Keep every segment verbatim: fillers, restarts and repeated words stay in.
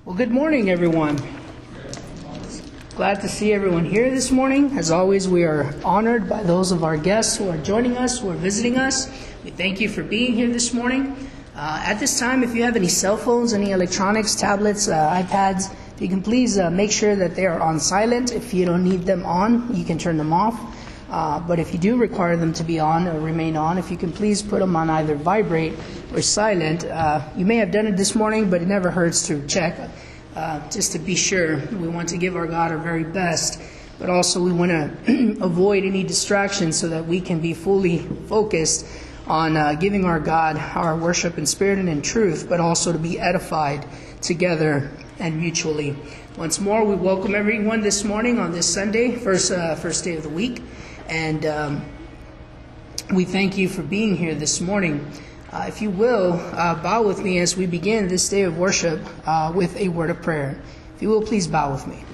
Well, good morning, everyone. Glad to see everyone here this morning. As always, we are honored by those of our guests who are joining us, who are visiting us. We thank you for being here this morning. Uh, at this time, if you have any cell phones, any electronics, tablets, uh, iPads, if you can please uh, make sure that they are on silent. If you don't need them on, you can turn them off. Uh, but if you do require them to be on or remain on, if you can please put them on either vibrate or silent. Uh, you may have done it this morning, but it never hurts to check uh, just to be sure. We want to give our God our very best, but also we want to avoid any distractions so that we can be fully focused on uh, giving our God our worship in spirit and in truth, but also to be edified together and mutually. Once more, we welcome everyone this morning on this Sunday, first uh, first day of the week. And um, we thank you for being here this morning. Uh, if you will, uh, bow with me as we begin this day of worship uh, with a word of prayer. If you will, please bow with me.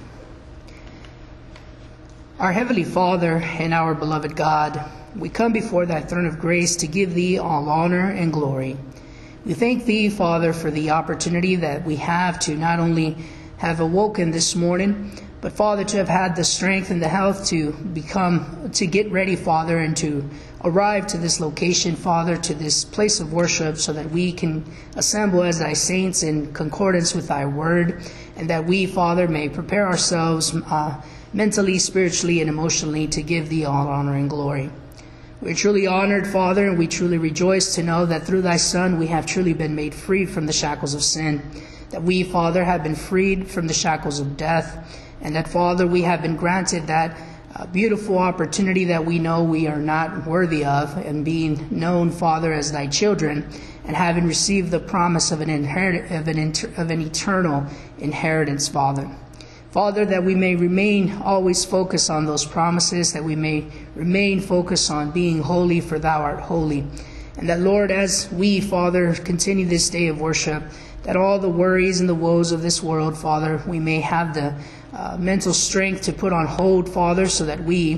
Our Heavenly Father and our beloved God, we come before thy throne of grace to give thee all honor and glory. We thank thee, Father, for the opportunity that we have to not only have awoken this morning, but Father, to have had the strength and the health to become, to get ready, Father, and to arrive to this location, Father, to this place of worship, so that we can assemble as thy saints in concordance with thy word, and that we, Father, may prepare ourselves uh, mentally, spiritually, and emotionally to give thee all honor and glory. We're truly honored, Father, and we truly rejoice to know that through thy Son we have truly been made free from the shackles of sin, that we, Father, have been freed from the shackles of death, and that, Father, we have been granted that uh, beautiful opportunity that we know we are not worthy of, and being known, Father, as thy children, and having received the promise of an, inherit- of an, inter- of an eternal inheritance, Father. Father, that we may remain always focused on those promises, that we may remain focused on being holy, for thou art holy. And that, Lord, as we, Father, continue this day of worship, that all the worries and the woes of this world, Father, we may have the uh, mental strength to put on hold, Father, so that we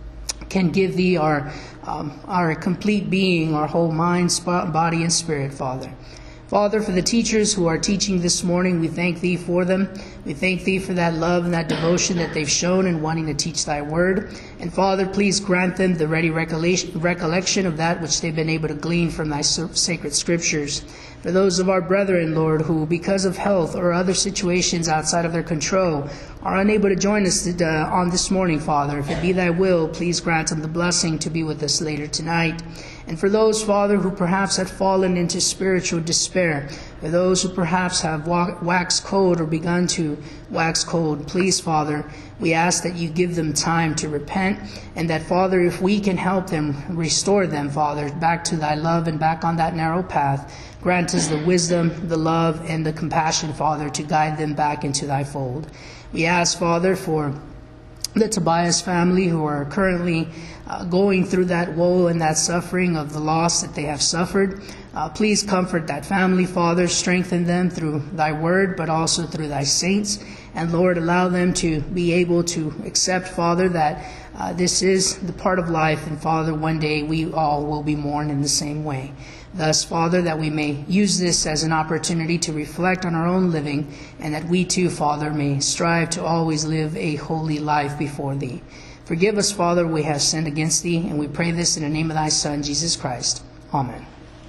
can give thee our, um, our complete being, our whole mind, spot, body, and spirit, Father. Father, for the teachers who are teaching this morning, we thank thee for them. We thank thee for that love and that devotion that they've shown in wanting to teach thy word. And Father, please grant them the ready recollection of that which they've been able to glean from thy sacred scriptures. For those of our brethren, Lord, who because of health or other situations outside of their control are unable to join us uh, on this morning, Father, if it be thy will, please grant them the blessing to be with us later tonight. And for those, Father, who perhaps have fallen into spiritual despair, for those who perhaps have waxed cold or begun to wax cold, please, Father, we ask that you give them time to repent, and that, Father, if we can help them, restore them, Father, back to thy love and back on that narrow path. Grant us the wisdom, the love, and the compassion, Father, to guide them back into thy fold. We ask, Father, for the Tobias family who are currently uh, going through that woe and that suffering of the loss that they have suffered. Uh, please comfort that family, Father. Strengthen them through thy word, but also through thy saints. And Lord, allow them to be able to accept, Father, that uh, this is the part of life. And Father, one day we all will be mourned in the same way. Thus, Father, that we may use this as an opportunity to reflect on our own living, and that we too, Father, may strive to always live a holy life before thee. Forgive us, Father, we have sinned against thee, and we pray this in the name of thy Son, Jesus Christ. Amen.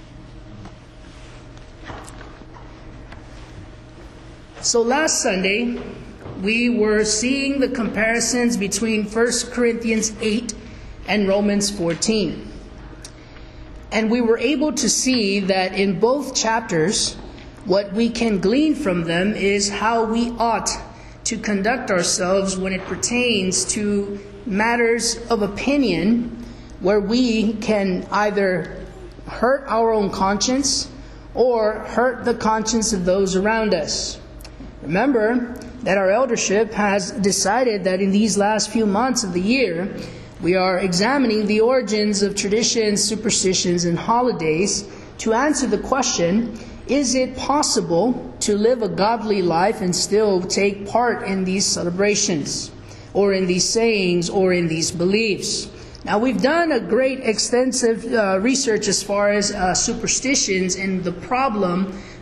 So last Sunday, we were seeing the comparisons between First Corinthians eight and Romans fourteen. And we were able to see that in both chapters, what we can glean from them is how we ought to conduct ourselves when it pertains to matters of opinion, where we can either hurt our own conscience or hurt the conscience of those around us. Remember that our eldership has decided that in these last few months of the year, we are examining the origins of traditions, superstitions, and holidays to answer the question, is it possible to live a godly life and still take part in these celebrations, or in these sayings, or in these beliefs? Now, we've done a great extensive uh, research as far as uh, superstitions and the problem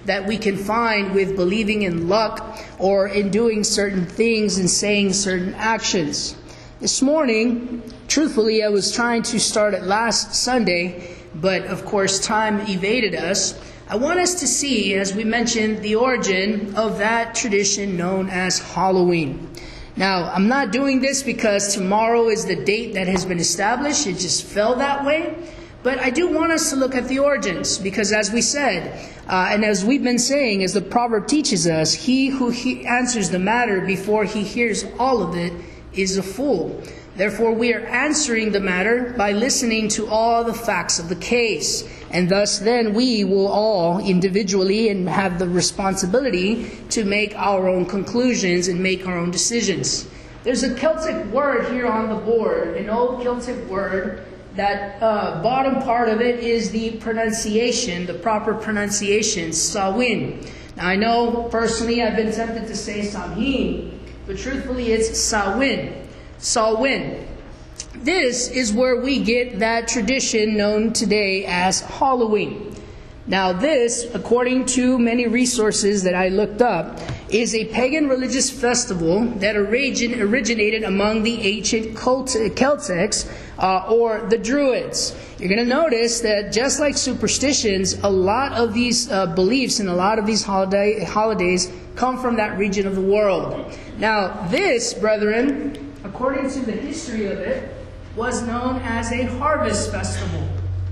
that we can find with believing in luck or in doing certain things and saying certain actions. This morning, truthfully, I was trying to start it last Sunday, but of course time evaded us. I want us to see, as we mentioned, the origin of that tradition known as Halloween. Now, I'm not doing this because tomorrow is the date that has been established. It just fell that way. But I do want us to look at the origins because, as we said, uh, and as we've been saying, as the proverb teaches us, he who he answers the matter before he hears all of it is a fool. Therefore, we are answering the matter by listening to all the facts of the case. And thus, then, we will all individually and have the responsibility to make our own conclusions and make our own decisions. There's a Celtic word here on the board, an old Celtic word. That uh, bottom part of it is the pronunciation, the proper pronunciation, Samhain. Now, I know personally I've been tempted to say Samhain, but truthfully it's Samhain. Samhain. This is where we get that tradition known today as Halloween. Now this, according to many resources that I looked up, is a pagan religious festival that origin, originated among the ancient Celtics uh, or the Druids. You're going to notice that just like superstitions, a lot of these uh, beliefs and a lot of these holiday, holidays come from that region of the world. Now this, brethren, according to the history of it, was known as a harvest festival.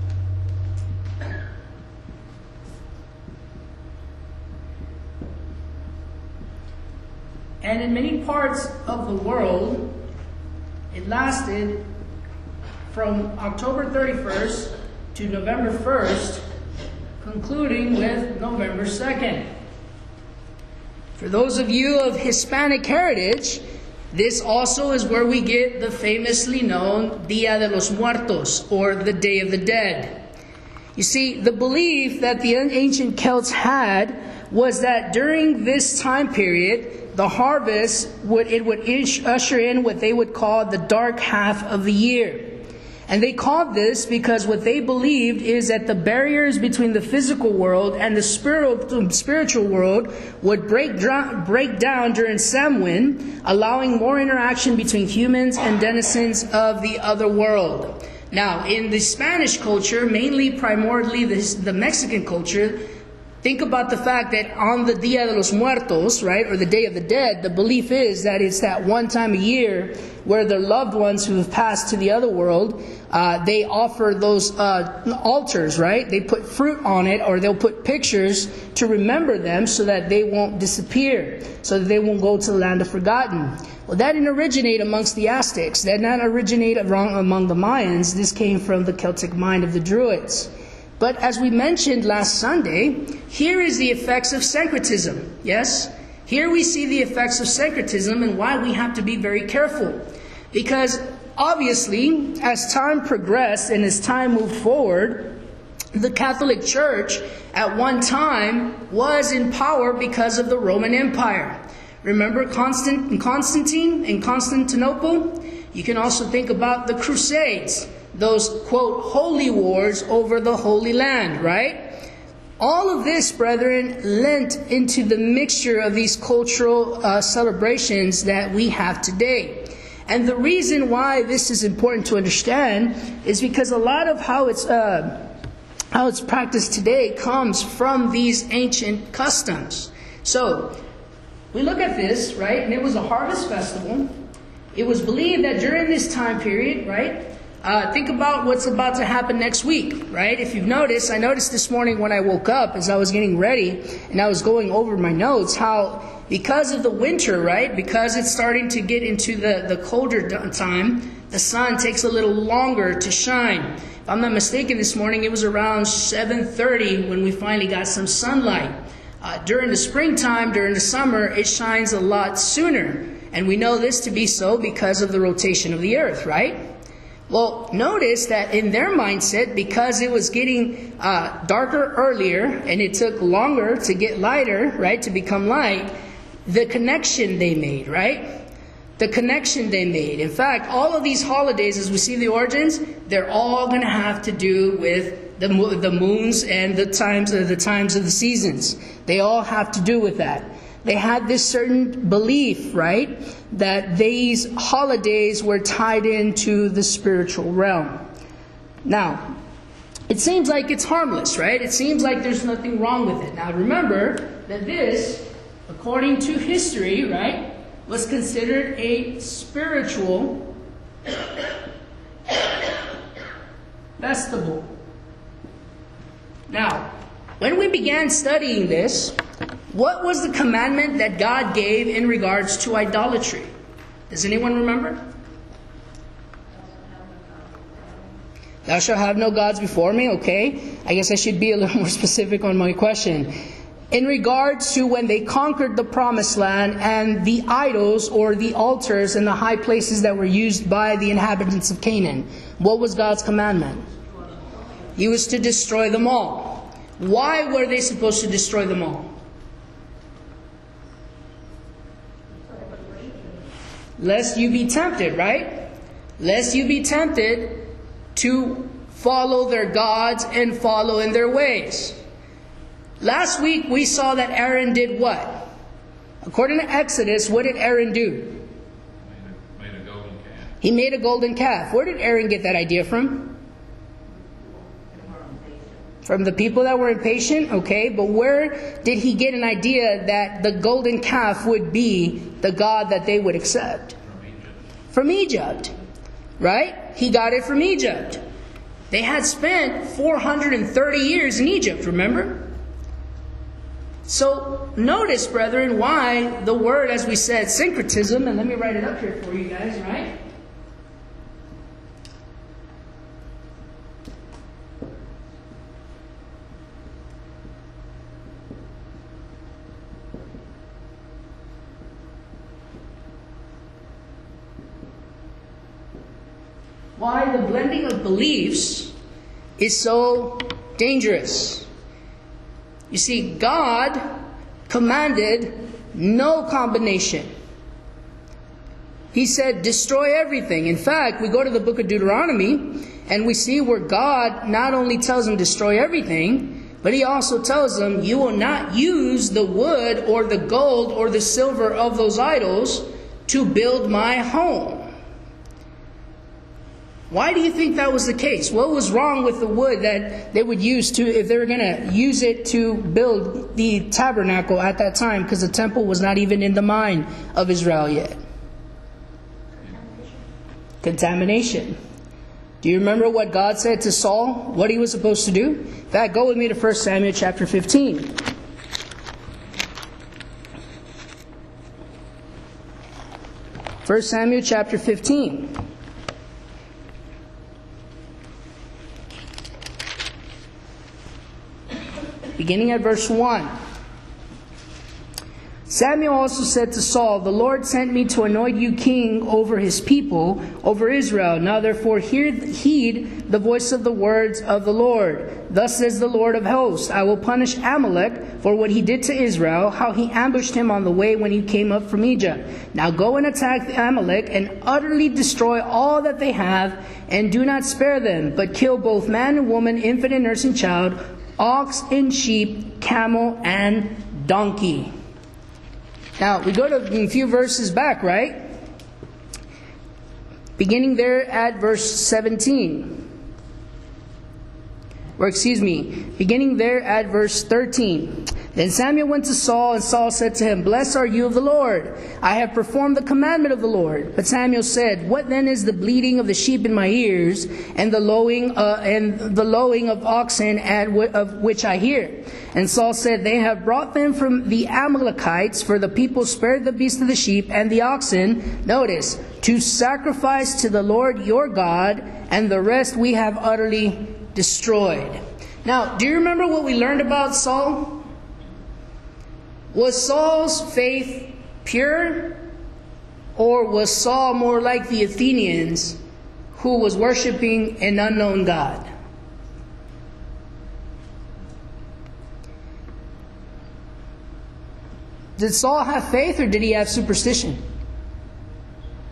And in many parts of the world, it lasted from October thirty-first to November first, concluding with November second. For those of you of Hispanic heritage, this also is where we get the famously known Dia de los Muertos, or the Day of the Dead. You see, the belief that the ancient Celts had was that during this time period, the harvest would it would usher in what they would call the dark half of the year. And they called this because what they believed is that the barriers between the physical world and the spiritual world would break, break down during Samhain, allowing more interaction between humans and denizens of the other world. Now, in the Spanish culture, mainly primordially the, the Mexican culture, think about the fact that on the Dia de los Muertos, right, or the Day of the Dead, the belief is that it's that one time a year where their loved ones who have passed to the other world, uh, they offer those uh, altars, right? They put fruit on it, or they'll put pictures to remember them so that they won't disappear, so that they won't go to the land of forgotten. Well, that didn't originate amongst the Aztecs. That did not originate among the Mayans. This came from the Celtic mind of the Druids. But as we mentioned last Sunday, here is the effects of syncretism. Yes? Here we see the effects of syncretism and why we have to be very careful. Because obviously, as time progressed and as time moved forward, the Catholic Church at one time was in power because of the Roman Empire. Remember Constant, Constantine in Constantinople? You can also think about the Crusades. Those, quote, holy wars over the Holy Land, right? All of this, brethren, lent into the mixture of these cultural uh, celebrations that we have today. And the reason why this is important to understand is because a lot of how it's uh, how it's practiced today comes from these ancient customs. So, we look at this, right, and it was a harvest festival. It was believed that during this time period, right, Uh, think about what's about to happen next week, right? If you've noticed, I noticed this morning when I woke up as I was getting ready and I was going over my notes how because of the winter, right, because it's starting to get into the, the colder time, the sun takes a little longer to shine. If I'm not mistaken, this morning it was around seven thirty when we finally got some sunlight. Uh, during the springtime, during the summer, it shines a lot sooner. And we know this to be so because of the rotation of the earth, right? Well, notice that in their mindset, because it was getting uh, darker earlier and it took longer to get lighter, right, to become light, the connection they made, right? The connection they made. In fact, all of these holidays, as we see the origins, they're all going to have to do with the mo- the moons and the times of the times of the seasons. They all have to do with that. They had this certain belief, right, that these holidays were tied into the spiritual realm. Now, it seems like it's harmless, right? It seems like there's nothing wrong with it. Now, remember that this, according to history, right, was considered a spiritual festival. Now, when we began studying this, what was the commandment that God gave in regards to idolatry? Does anyone remember? Thou shalt have no gods before me. Okay, I guess I should be a little more specific on my question. In regards to when they conquered the promised land and the idols or the altars and the high places that were used by the inhabitants of Canaan, what was God's commandment? He was to destroy them all. Why were they supposed to destroy them all? Lest you be tempted, right? Lest you be tempted to follow their gods and follow in their ways. Last week we saw that Aaron did what? According to Exodus, what did Aaron do? Made a, made a golden calf. He made a golden calf. Where did Aaron get that idea from? From the people that were impatient? Okay, but where did he get an idea that the golden calf would be the God that they would accept? From Egypt. From Egypt, right? He got it from Egypt. They had spent four hundred thirty years in Egypt, remember? So notice, brethren, why the word, as we said, syncretism, and let me write it up here for you guys, right? Why the blending of beliefs is so dangerous. You see, God commanded no combination. He said, destroy everything. In fact, we go to the book of Deuteronomy, and we see where God not only tells them destroy everything, but He also tells them, you will not use the wood or the gold or the silver of those idols to build my home. Why do you think that was the case? What was wrong with the wood that they would use to, if they were going to use it to build the tabernacle at that time? Because the temple was not even in the mind of Israel yet. Contamination. Do you remember what God said to Saul? What he was supposed to do? In fact, go with me to First Samuel chapter fifteen. First Samuel chapter fifteen. Beginning at verse one. Samuel also said to Saul, the Lord sent me to anoint you king over his people, over Israel. Now therefore hear, heed the voice of the words of the Lord. Thus says the Lord of hosts, I will punish Amalek for what he did to Israel, how he ambushed him on the way when he came up from Egypt. Now go and attack Amalek and utterly destroy all that they have, and do not spare them, but kill both man and woman, infant and nursing child, ox and sheep, camel and donkey. Now, we go to a few verses back, right? Beginning there at verse seventeen. Or excuse me, beginning there at verse thirteen. Then Samuel went to Saul, and Saul said to him, Blessed are you of the Lord. I have performed the commandment of the Lord. But Samuel said, What then is the bleating of the sheep in my ears, and the lowing uh, and the lowing of oxen at w- of which I hear? And Saul said, They have brought them from the Amalekites, for the people spared the beasts of the sheep and the oxen. Notice, to sacrifice to the Lord your God, and the rest we have utterly destroyed. Now, do you remember what we learned about Saul? Was Saul's faith pure? Or was Saul more like the Athenians, who was worshiping an unknown God? Did Saul have faith, or did he have superstition?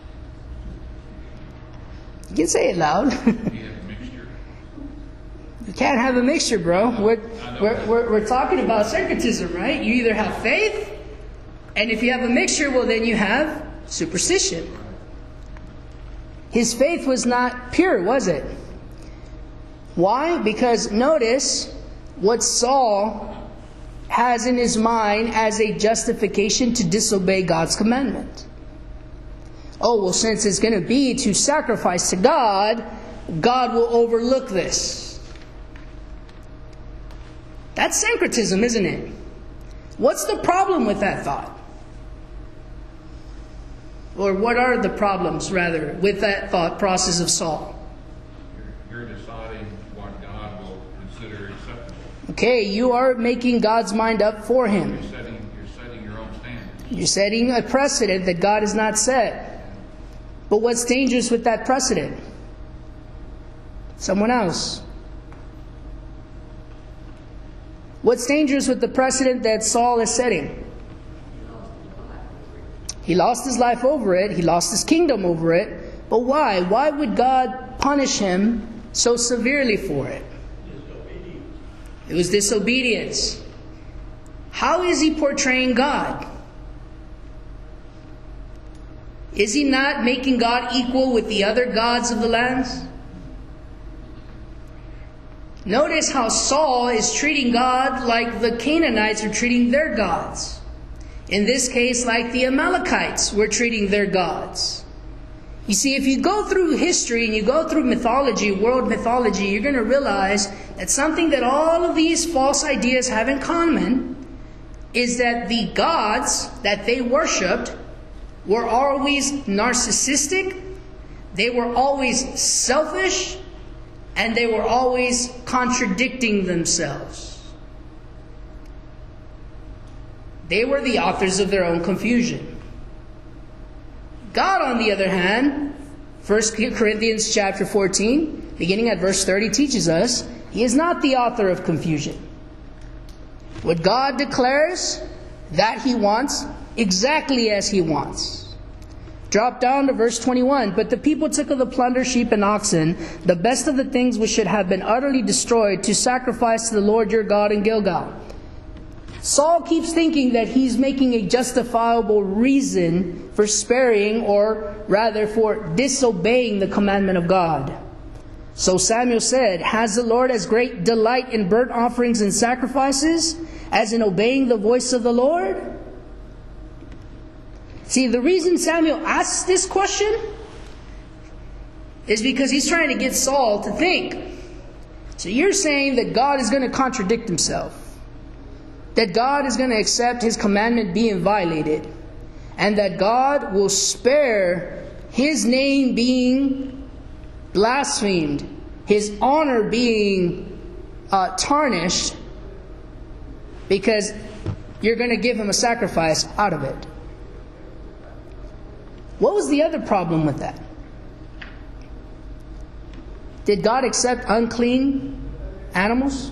You can say it loud. He had a mixture. Can't have a mixture, bro. We're, we're, we're, we're talking about syncretism, right? You either have faith, and if you have a mixture, well, then you have superstition. His faith was not pure, was it? Why? Because notice what Saul has in his mind as a justification to disobey God's commandment. Oh, well, since it's going to be to sacrifice to God, God will overlook this. That's syncretism, isn't it? What's the problem with that thought? Or what are the problems, rather, with that thought process of Saul? You're, you're deciding what God will consider acceptable. Okay, you are making God's mind up for him. You're setting, you're setting your own standards. You're setting a precedent that God has not set. But what's dangerous with that precedent? Someone else. What's dangerous with the precedent that Saul is setting? He lost his life over it. He lost his kingdom over it. But why? Why would God punish him so severely for it? It was disobedience. How is he portraying God? Is he not making God equal with the other gods of the lands? Notice how Saul is treating God like the Canaanites are treating their gods. In this case, like the Amalekites were treating their gods. You see, if you go through history and you go through mythology, world mythology, you're going to realize that something that all of these false ideas have in common is that the gods that they worshipped were always narcissistic, they were always selfish, and they were always contradicting themselves. They were the authors of their own confusion. God, on the other hand, First Corinthians chapter fourteen, beginning at verse thirty, teaches us He is not the author of confusion. What God declares, that He wants, exactly as He wants. Drop down to verse twenty-one. But the people took of the plunder, sheep and oxen, the best of the things which should have been utterly destroyed, to sacrifice to the Lord your God in Gilgal. Saul keeps thinking that he's making a justifiable reason for sparing, or rather for disobeying the commandment of God. So Samuel said, has the Lord as great delight in burnt offerings and sacrifices as in obeying the voice of the Lord? See, the reason Samuel asks this question is because he's trying to get Saul to think. So you're saying that God is going to contradict himself, that God is going to accept His commandment being violated, and that God will spare His name being blasphemed, His honor being uh, tarnished, because you're going to give Him a sacrifice out of it. What was the other problem with that? Did God accept unclean animals?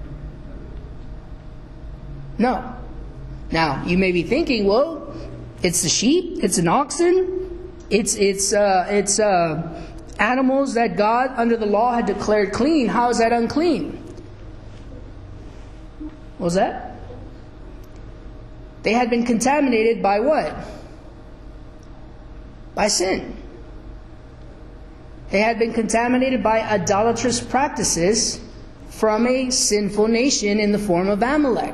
No. Now, you may be thinking, well, it's the sheep, it's an oxen, it's it's uh, it's uh, animals that God under the law had declared clean. How is that unclean? What was that? They had been contaminated by what? By sin. They had been contaminated by idolatrous practices from a sinful nation in the form of Amalek.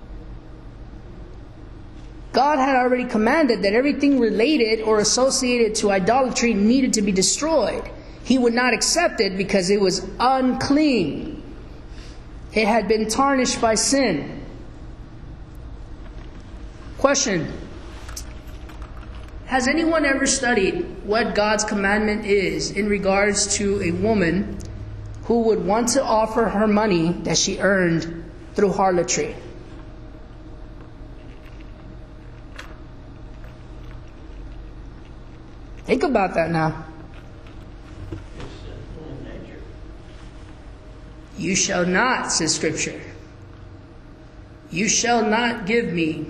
God had already commanded that everything related or associated to idolatry needed to be destroyed. He would not accept it because it was unclean. It had been tarnished by sin. Question. Has anyone ever studied what God's commandment is in regards to a woman who would want to offer her money that she earned through harlotry? Think about that now. You shall not, says Scripture. You shall not give me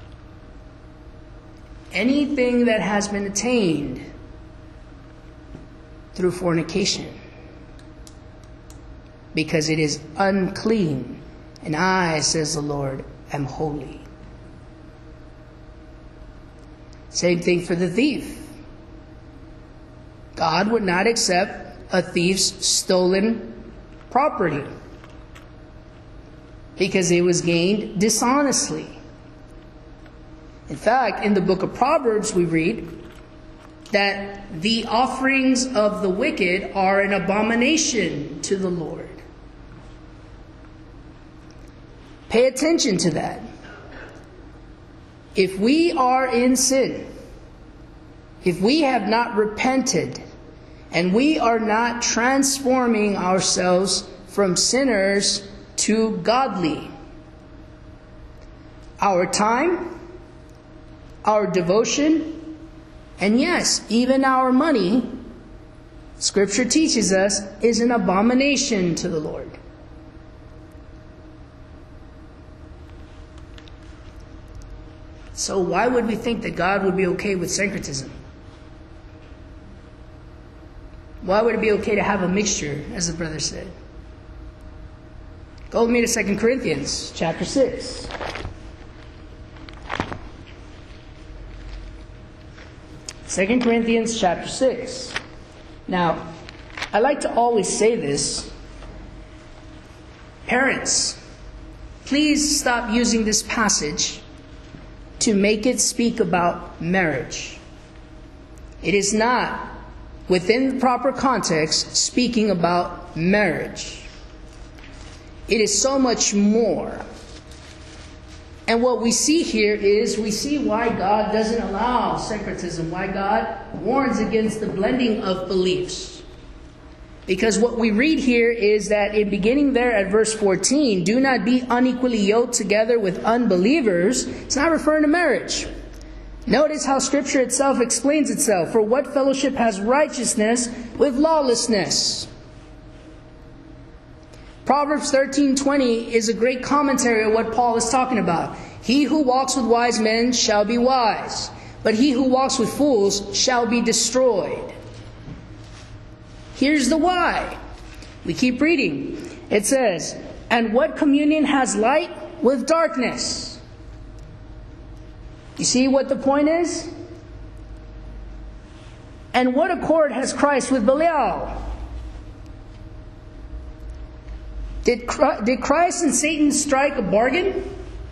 anything that has been attained through fornication. because it is unclean. And I, says the Lord, am holy. Same thing for the thief. God would not accept a thief's stolen property because it was gained dishonestly. In fact, in the book of Proverbs we read that the offerings of the wicked are an abomination to the Lord. Pay attention to that. If we are in sin, if we have not repented, and we are not transforming ourselves from sinners to godly, our time, our devotion, and yes, even our money, Scripture teaches us, is an abomination to the Lord. So why would we think that God would be okay with syncretism? Why would it be okay to have a mixture, as the brother said? Go with me to Second Corinthians chapter six. Second Corinthians chapter six. Now, I like to always say this. Parents, please stop using this passage to make it speak about marriage. It is not, within the proper context, speaking about marriage. It is so much more. And what we see here is, we see why God doesn't allow syncretism, why God warns against the blending of beliefs. Because what we read here is that in beginning there at verse fourteen, do not be unequally yoked together with unbelievers. It's not referring to marriage. Notice how Scripture itself explains itself. For what fellowship has righteousness with lawlessness? Proverbs thirteen twenty is a great commentary on what Paul is talking about. He who walks with wise men shall be wise, but he who walks with fools shall be destroyed. Here's the why. We keep reading. It says, and what communion has light with darkness? You see what the point is? And what accord has Christ with Belial? Did Christ and Satan strike a bargain?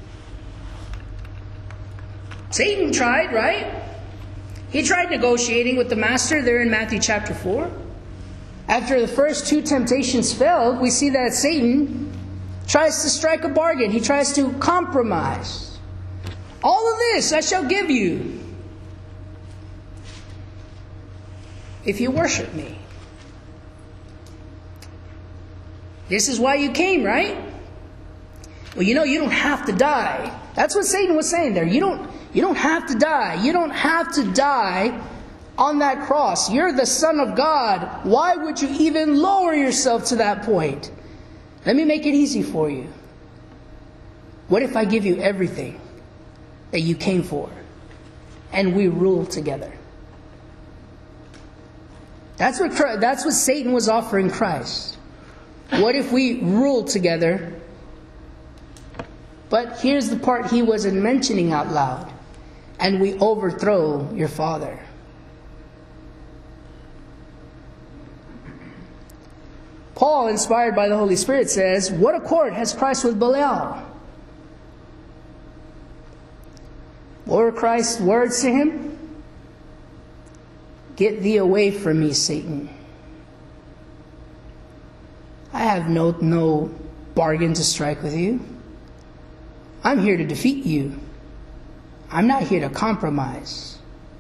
Satan tried, right? He tried negotiating with the master there in Matthew chapter four. After the first two temptations failed, we see that Satan tries to strike a bargain. He tries to compromise. All of this I shall give you if you worship me. This is why you came, right? Well, you know, you don't have to die. That's what Satan was saying there. You don't, you don't have to die. You don't have to die on that cross. You're the Son of God. Why would you even lower yourself to that point? Let me make it easy for you. What if I give you everything that you came for, and we rule together? That's what, that's what Satan was offering Christ. What if we rule together? But here's the part he wasn't mentioning out loud. And we overthrow your father. Paul, inspired by the Holy Spirit, says, what accord has Christ with Belial? What were Christ's words to him? Get thee away from me, Satan. I have no, no bargain to strike with you. I'm here to defeat you. I'm not here to compromise.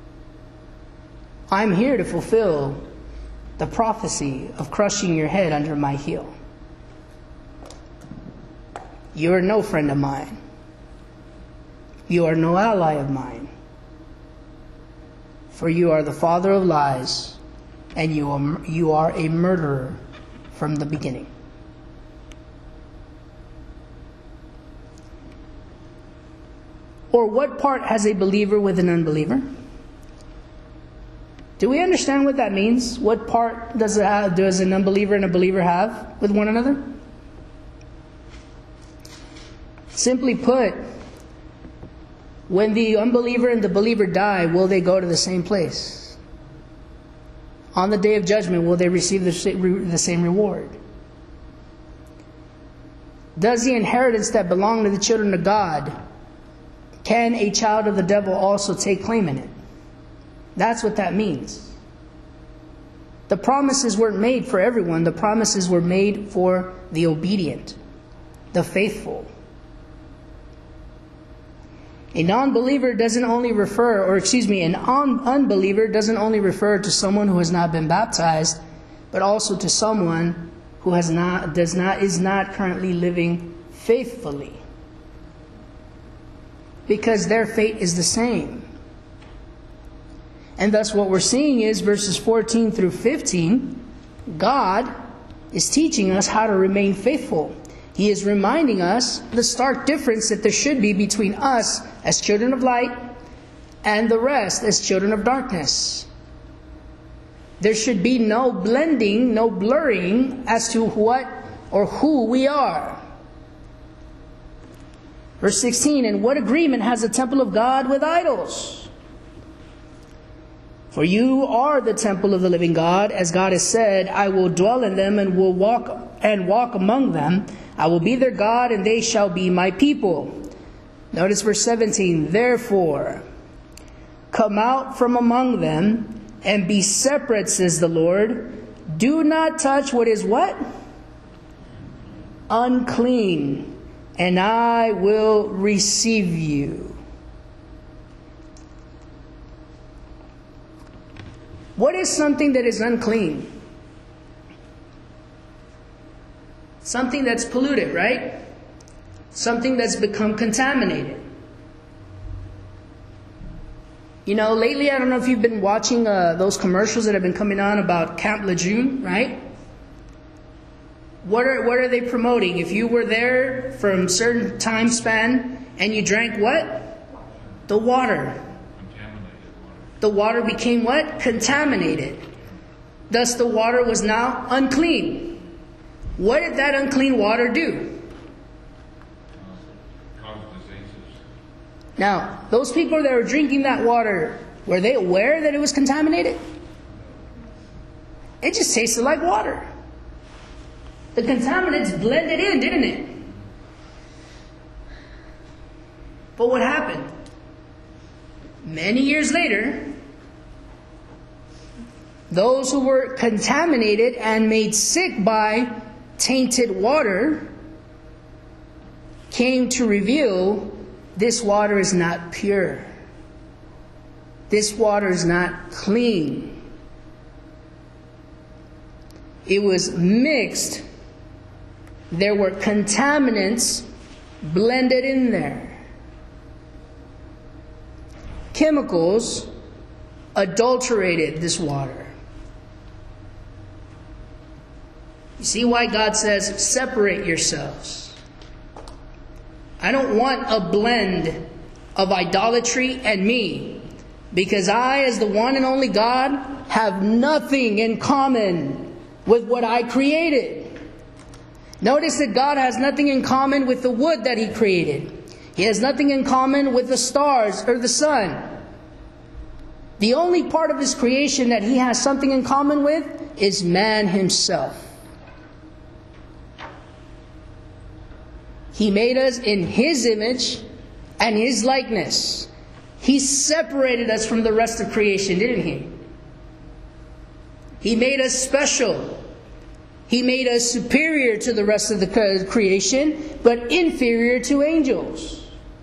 I'm here to fulfill the prophecy of crushing your head under my heel. You are no friend of mine. You are no ally of mine. For you are the father of lies, and you are, you are a murderer from the beginning. Or what part has a believer with an unbeliever? Do we understand what that means? What part does, it have, does an unbeliever and a believer have with one another? Simply put, when the unbeliever and the believer die, will they go to the same place? On the day of judgment, will they receive the same reward? Does the inheritance that belongs to the children of God, can a child of the devil also take claim in it? That's what that means. The promises weren't made for everyone. The promises were made for the obedient, the faithful. A non-believer doesn't only refer, or excuse me, an un- unbeliever doesn't only refer to someone who has not been baptized, but also to someone who has not, does not, is not currently living faithfully. Because their fate is the same. And thus what we're seeing is verses fourteen through fifteen, God is teaching us how to remain faithful. He is reminding us the stark difference that there should be between us as children of light and the rest as children of darkness. There should be no blending, no blurring as to what or who we are. Verse sixteen, and what agreement has the temple of God with idols? For you are the temple of the living God, as God has said, I will dwell in them and will walk and walk among them. I will be their God, and they shall be my people. Notice verse seventeen. Therefore, come out from among them and be separate, says the Lord. Do not touch what is what? Unclean, and I will receive you. What is something that is unclean? Something that's polluted, right? Something that's become contaminated. You know, lately, I don't know if you've been watching uh, those commercials that have been coming on about Camp Lejeune, right? What are, what are they promoting? If you were there from a certain time span and you drank what? The water. The water became what? Contaminated. Thus the water was now unclean. What did that unclean water do? Caused diseases. Now, those people that were drinking that water, were they aware that it was contaminated? It just tasted like water. The contaminants blended in, didn't it? But what happened? Many years later, those who were contaminated and made sick by tainted water came to reveal this water is not pure. This water is not clean. It was mixed. There were contaminants blended in there. Chemicals adulterated this water. You see why God says, separate yourselves. I don't want a blend of idolatry and me, because I, as the one and only God, have nothing in common with what I created. Notice that God has nothing in common with the wood that He created. He has nothing in common with the stars or the sun. The only part of His creation that He has something in common with is man himself. He made us in His image and His likeness. He separated us from the rest of creation, didn't He? He made us special. He made us superior to the rest of the creation, but inferior to angels.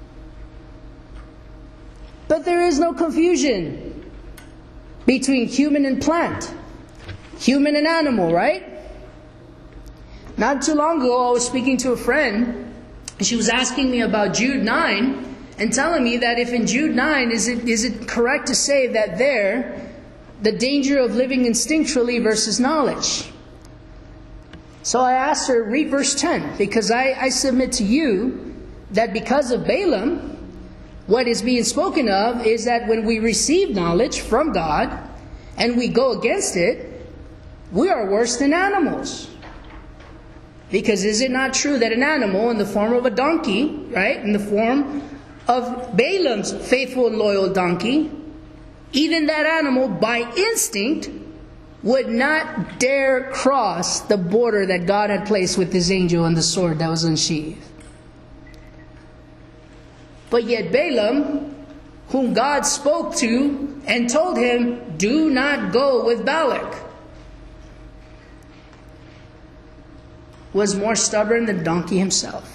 But there is no confusion between human and plant, human and animal, right? Not too long ago, I was speaking to a friend, and she was asking me about Jude nine, and telling me that if in Jude nine, is it is it correct to say that there, the danger of living instinctually versus knowledge? So I asked her, read verse ten, because I, I submit to you that because of Balaam, what is being spoken of is that when we receive knowledge from God and we go against it, we are worse than animals. Because is it not true that an animal in the form of a donkey, right, in the form of Balaam's faithful and loyal donkey, even that animal by instinct would not dare cross the border that God had placed with his angel and the sword that was unsheathed. But yet Balaam, whom God spoke to and told him, do not go with Balak, was more stubborn than the donkey himself.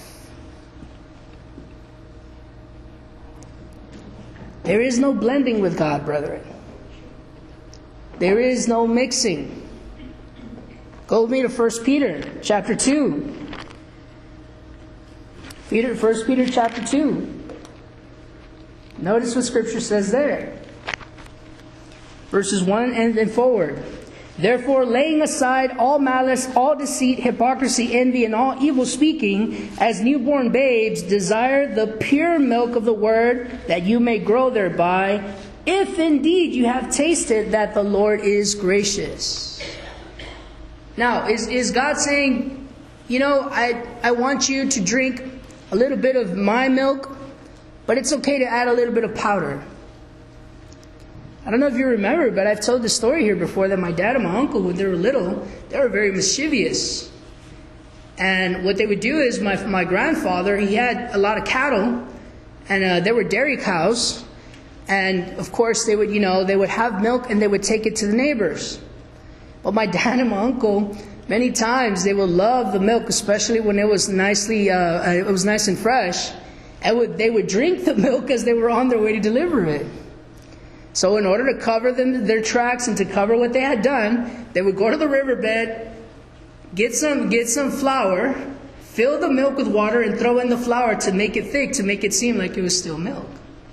There is no blending with God, brethren. There is no mixing. Go with me to First Peter chapter two. Peter, First Peter chapter two. Notice what Scripture says there. Verses one and then forward. Therefore, laying aside all malice, all deceit, hypocrisy, envy, and all evil speaking, as newborn babes, desire the pure milk of the word, that you may grow thereby, if indeed you have tasted that the Lord is gracious. Now, is, is God saying, you know, I, I want you to drink a little bit of my milk, but it's okay to add a little bit of powder? I don't know if you remember, but I've told the story here before that my dad and my uncle, when they were little, they were very mischievous. And what they would do is my my grandfather, he had a lot of cattle, and uh, they were dairy cows. And of course, they would, you know, they would have milk and they would take it to the neighbors. But my dad and my uncle, many times they would love the milk, especially when it was nicely, uh, it was nice and fresh. And would, they would drink the milk as they were on their way to deliver it. So in order to cover them, their tracks and to cover what they had done, they would go to the riverbed, get some, get some flour, fill the milk with water, and throw in the flour to make it thick, to make it seem like it was still milk.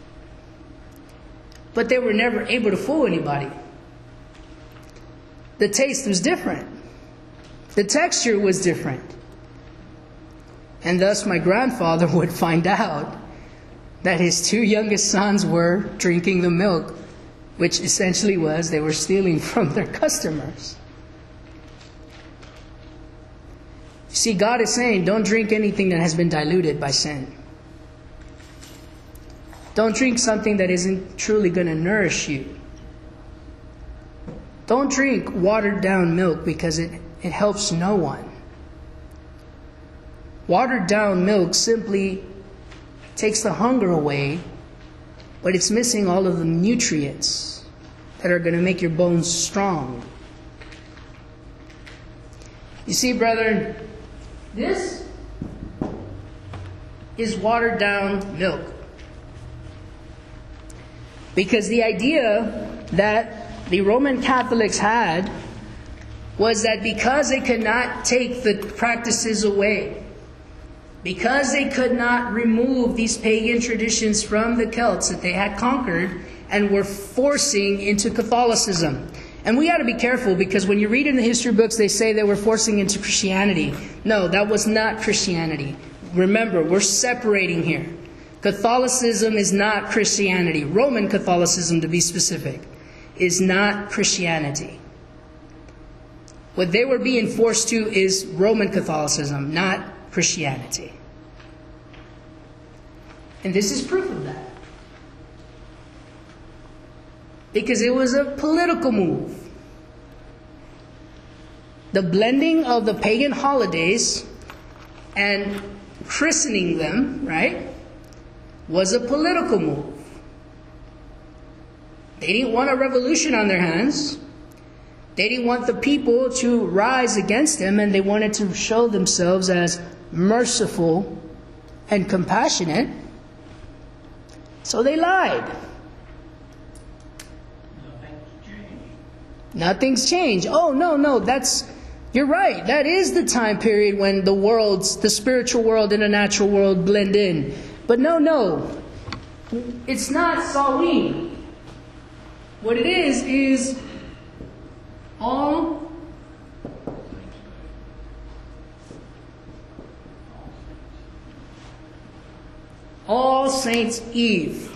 But they were never able to fool anybody. The taste was different. The texture was different. And thus my grandfather would find out that his two youngest sons were drinking the milk, which essentially was they were stealing from their customers. You see, God is saying, don't drink anything that has been diluted by sin. Don't drink something that isn't truly going to nourish you. Don't drink watered down milk because it, it helps no one. Watered down milk simply takes the hunger away, but it's missing all of the nutrients that are going to make your bones strong. You see, brethren, this is watered down milk. Because the idea that the Roman Catholics had was that because they could not take the practices away, because they could not remove these pagan traditions from the Celts that they had conquered and were forcing into Catholicism. And we got to be careful, because when you read in the history books, they say they were forcing into Christianity. No, that was not Christianity. Remember, we're separating here. Catholicism is not Christianity. Roman Catholicism, to be specific, is not Christianity. What they were being forced to is Roman Catholicism, not Christianity. And this is proof of that. Because it was a political move. The blending of the pagan holidays and christening them, right, was a political move. They didn't want a revolution on their hands. They didn't want the people to rise against them, and they wanted to show themselves as merciful and compassionate. So they lied. Nothing's changed. Oh, no, no, that's, you're right. That is the time period when the worlds, the spiritual world and the natural world blend in. But no, no, it's not Samhain. What it is, is all All Saints' Eve.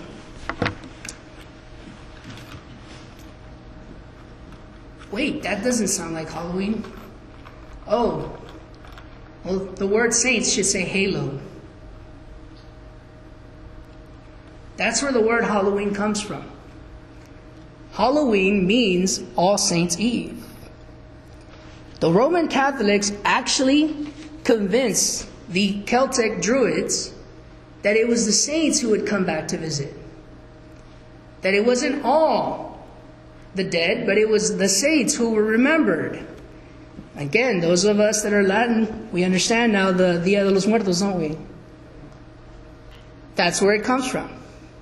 Wait, that doesn't sound like Halloween. Oh, Well, the word saints should say halo. That's where the word Halloween comes from. Halloween means All Saints' Eve. The Roman Catholics actually convinced the Celtic Druids that it was the saints who would come back to visit. That it wasn't all the dead, but it was the saints who were remembered. Again, those of us that are Latin, we understand now the Dia de los Muertos, don't we? That's where it comes from.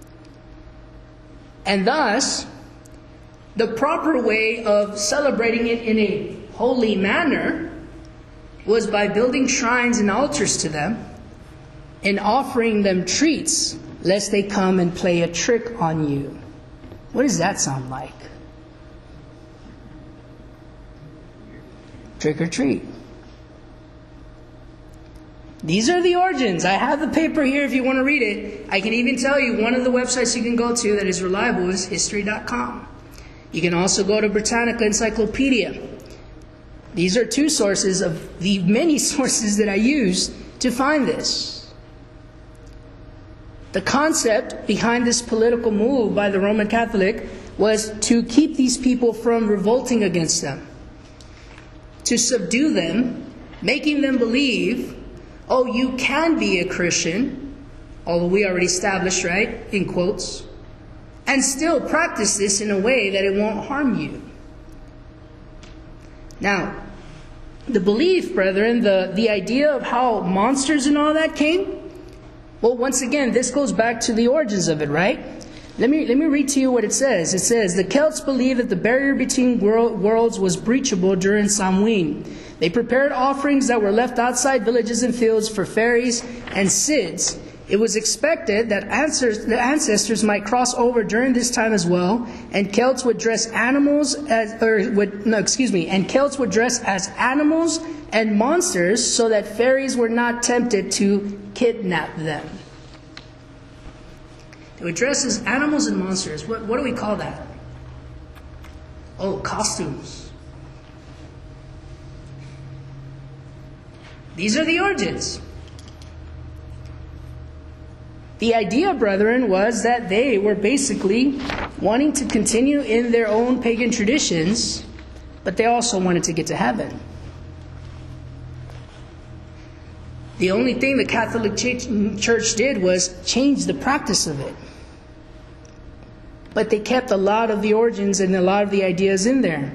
And thus, the proper way of celebrating it in a holy manner was by building shrines and altars to them and offering them treats, lest they come and play a trick on you. What does that sound like? Trick or treat. These are the origins. I have the paper here if you want to read it. I can even tell you one of the websites you can go to that is reliable is history dot com. You can also go to Britannica Encyclopedia. These are two sources of the many sources that I use to find this. The concept behind this political move by the Roman Catholic was to keep these people from revolting against them, to subdue them, making them believe, oh, you can be a Christian, although we already established, right, in quotes, and still practice this in a way that it won't harm you. Now, the belief, brethren, the, the idea of how monsters and all that came, well, once again, this goes back to the origins of it, right? Let me, let me read to you what it says. It says, the Celts believed that the barrier between world, worlds was breachable during Samhain. They prepared offerings that were left outside villages and fields for fairies and Cids. It was expected that ancestors, the ancestors might cross over during this time as well, and Celts would dress animals as, or would, no, excuse me, and Celts would dress as animals and monsters so that fairies were not tempted to kidnap them. They would dress as animals and monsters. What, what do we call that? Oh, costumes. These are the origins. The idea, brethren, was that they were basically wanting to continue in their own pagan traditions, but they also wanted to get to heaven. The only thing the Catholic Church did was change the practice of it. But they kept a lot of the origins and a lot of the ideas in there.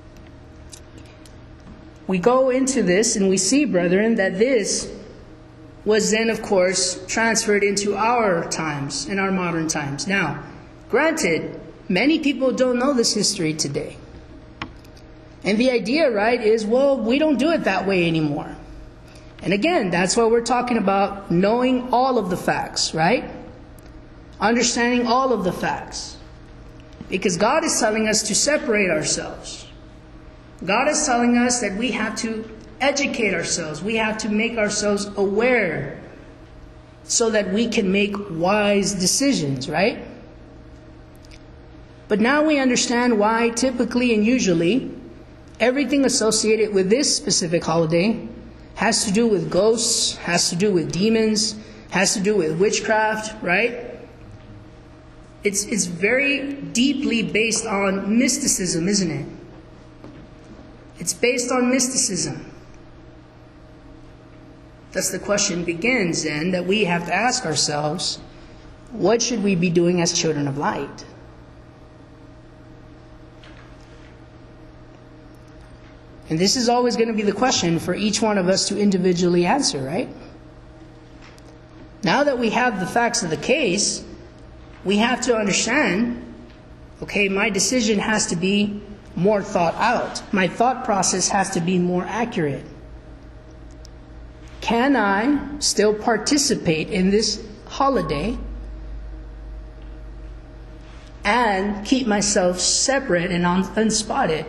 We go into this and we see, brethren, that this was then, of course, transferred into our times, in our modern times. Now, granted, many people don't know this history today. And the idea, right, is, well, we don't do it that way anymore. And again, that's why we're talking about knowing all of the facts, right? Understanding all of the facts. Because God is telling us to separate ourselves. God is telling us that we have to educate ourselves. We have to make ourselves aware so that we can make wise decisions, right? But now we understand why typically and usually everything associated with this specific holiday has to do with ghosts, has to do with demons, has to do with witchcraft, right? It's, it's very deeply based on mysticism, isn't it? It's based on mysticism. Thus the question begins then that we have to ask ourselves, what should we be doing as children of light? And this is always going to be the question for each one of us to individually answer, right? Now that we have the facts of the case, we have to understand, okay, my decision has to be more thought out. My thought process has to be more accurate. Can I still participate in this holiday and keep myself separate and un- unspotted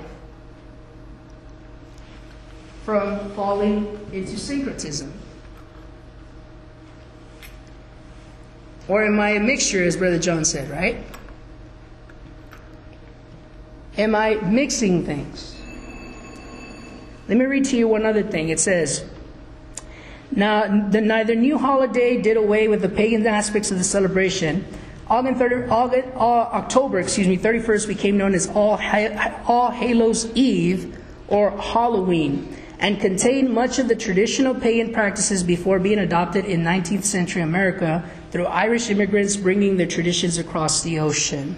from falling into syncretism? Or am I a mixture, as Brother John said, right? Am I mixing things? Let me read to you one other thing. It says, Now, the, neither new holiday did away with the pagan aspects of the celebration. August thirty, August, uh, October, excuse me, thirty-first became known as All, All Hallows Eve, or Halloween, and contained much of the traditional pagan practices before being adopted in nineteenth century America through Irish immigrants bringing their traditions across the ocean.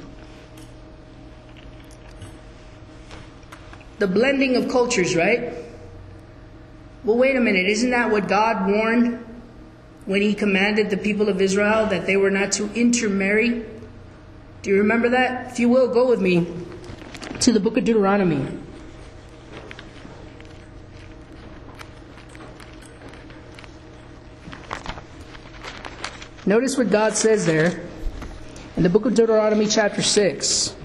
The blending of cultures, right? Well, wait a minute. Isn't that what God warned when he commanded the people of Israel that they were not to intermarry? Do you remember that? If you will, go with me to the book of Deuteronomy. Notice what God says there in the book of Deuteronomy chapter six.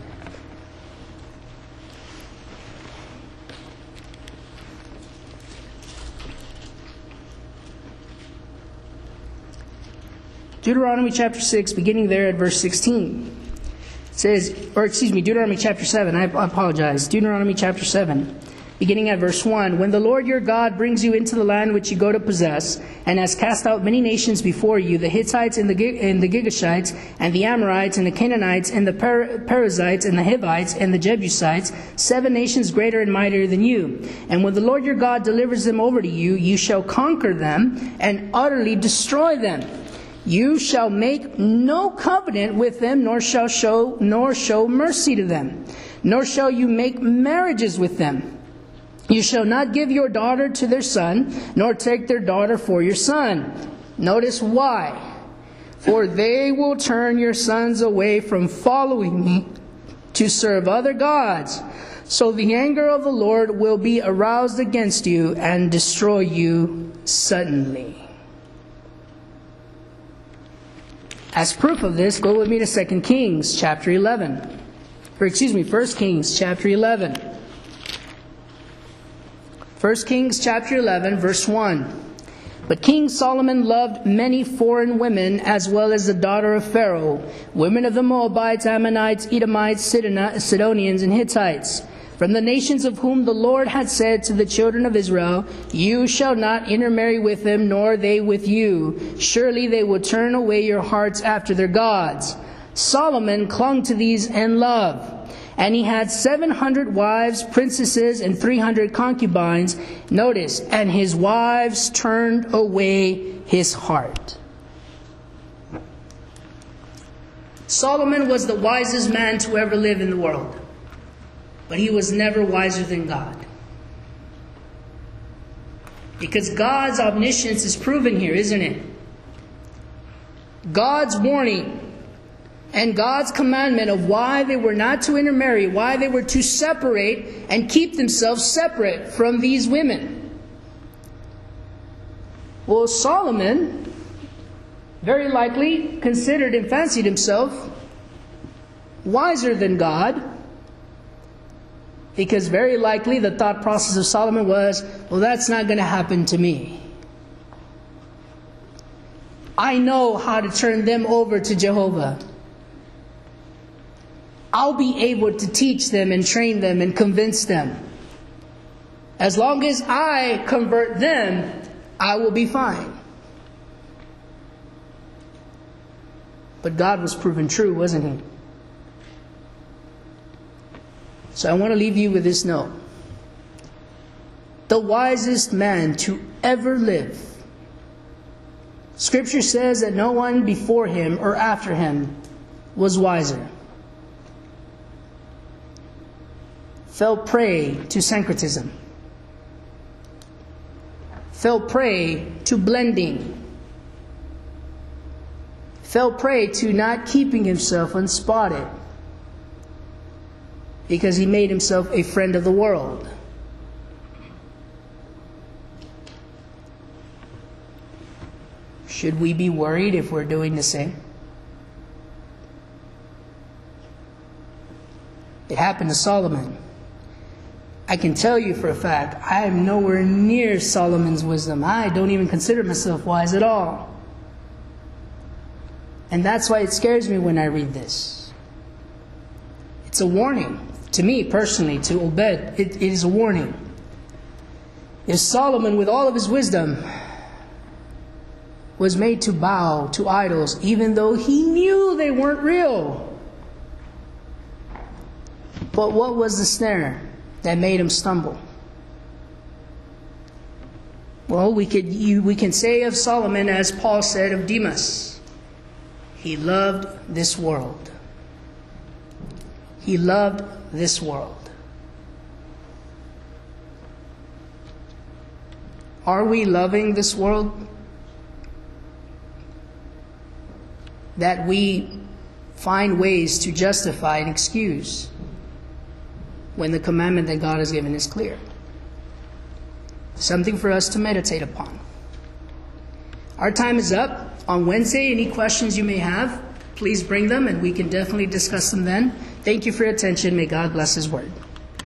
Deuteronomy chapter six, beginning there at verse sixteen. It says, or excuse me, Deuteronomy chapter seven, I apologize. Deuteronomy chapter seven, beginning at verse one. When the Lord your God brings you into the land which you go to possess, and has cast out many nations before you, the Hittites and the, and the Girgashites, and the Amorites, and the Canaanites, and the Per- Perizzites, and the Hivites, and the Jebusites, seven nations greater and mightier than you. And when the Lord your God delivers them over to you, you shall conquer them and utterly destroy them. You shall make no covenant with them, nor shall show nor show mercy to them, nor shall you make marriages with them. You shall not give your daughter to their son, nor take their daughter for your son. Notice why. For they will turn your sons away from following me to serve other gods. So the anger of the Lord will be aroused against you and destroy you suddenly. As proof of this, go with me to Second Kings chapter eleven. Or excuse me, First Kings chapter eleven. First Kings chapter eleven, verse one. But King Solomon loved many foreign women, as well as the daughter of Pharaoh, women of the Moabites, Ammonites, Edomites, Sidonians, and Hittites, from the nations of whom the Lord had said to the children of Israel, you shall not intermarry with them, nor they with you. Surely they will turn away your hearts after their gods. Solomon clung to these in love. And he had seven hundred wives, princesses, and three hundred concubines. Notice, and his wives turned away his heart. Solomon was the wisest man to ever live in the world. But he was never wiser than God. Because God's omniscience is proven here, isn't it? God's warning and God's commandment of why they were not to intermarry, why they were to separate and keep themselves separate from these women. Well, Solomon very likely considered and fancied himself wiser than God. Because very likely the thought process of Solomon was, well, that's not going to happen to me. I know how to turn them over to Jehovah. I'll be able to teach them and train them and convince them. As long as I convert them, I will be fine. But God was proven true, wasn't he? So I want to leave you with this note. The wisest man to ever live. Scripture says that no one before him or after him was wiser. Fell prey to syncretism. Fell prey to blending. Fell prey to not keeping himself unspotted. Because he made himself a friend of the world. Should we be worried if we're doing the same? It happened to Solomon. I can tell you for a fact, I am nowhere near Solomon's wisdom. I don't even consider myself wise at all. And that's why it scares me when I read this. It's a warning. To me, personally, to Obed, it, it is a warning. If Solomon, with all of his wisdom, was made to bow to idols, even though he knew they weren't real. But what was the snare that made him stumble? Well, we could you, we can say of Solomon, as Paul said of Demas, he loved this world. He loved this world. Are we loving this world? That we find ways to justify and excuse when the commandment that God has given is clear. Something for us to meditate upon. Our time is up. On Wednesday, any questions you may have, please bring them and we can definitely discuss them then. Thank you for your attention. May God bless His word.